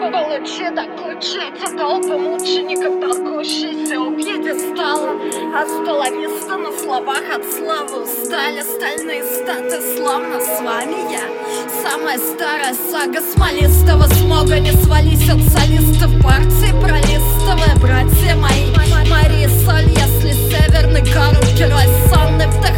Получи да ключи, толпы мучеников, толкущиеся у пьедестала. Астоловиста на словах от славы устали. Стальные статы славно с вами я. Самая старая сага смолистого смога. Не свались от солистов партии пролистовые. Братья мои, Мария Соль, если северный король, герой сонный в